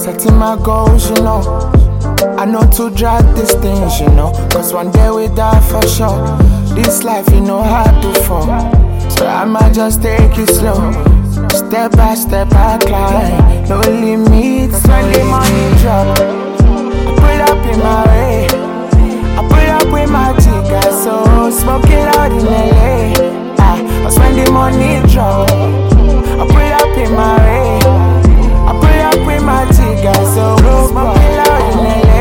setting my goals, I know to drag these things, cause one day we die for sure. This life, hard to fall. So I might just take it slow. Step by step I climb. No limits when the money drop. I pull up in my way. I pull up with my chica, so smoking loud in LA. That's when the money drop. I pull up in my way. I pull up with my chica, so smoking loud in LA.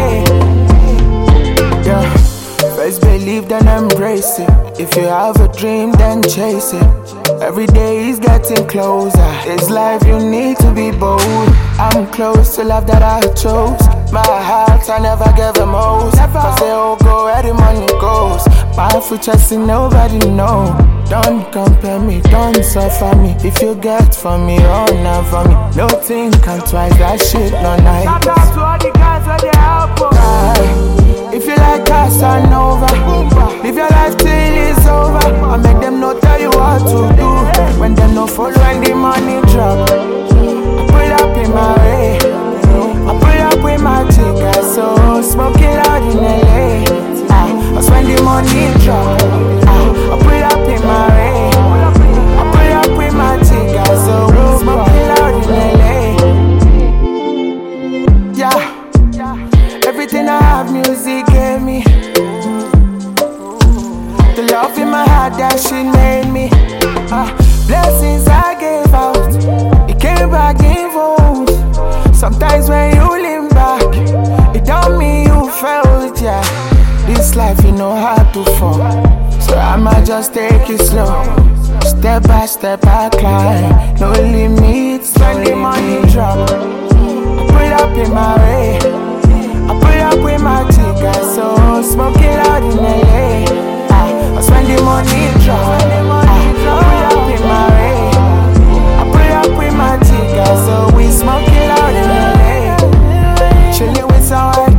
Yeah, first believe then embrace it. If you have a dream, then chase it. Every day is getting closer. This life you need to be bold. I'm close to love that I chose. My heart I never gave them most. Cause they all go where the money goes. My future see nobody know. Don't compare me, don't suffer me. If you get from me or not from me, no think I'm twice, that shit no nice. Shout out to all the guys where they help us. If you like Casanova, live your life till it's over. I make them know tell you what to do. When them no follow and the money drop, I pull up in my way. I pull up with my chica, so smoking loud in LA. That's when the money drop. I pull up in my way. I pull up with my chica, so smoking loud in LA. Yeah. Everything I have, music gave me. The love in my heart that she made me. Blessings I gave out, it came back in fold. Sometimes when you lean back, it don't mean you failed, yeah. This life, hard to fall. So I might just take it slow. Step by step I climb. No limits when the money drop. I pull up in my way. I pull up with my chica, so smoking loud in LA. That's when the money drop. I pull up in my way. I pull up with my chica, so we smoking loud in LA. Chilling with some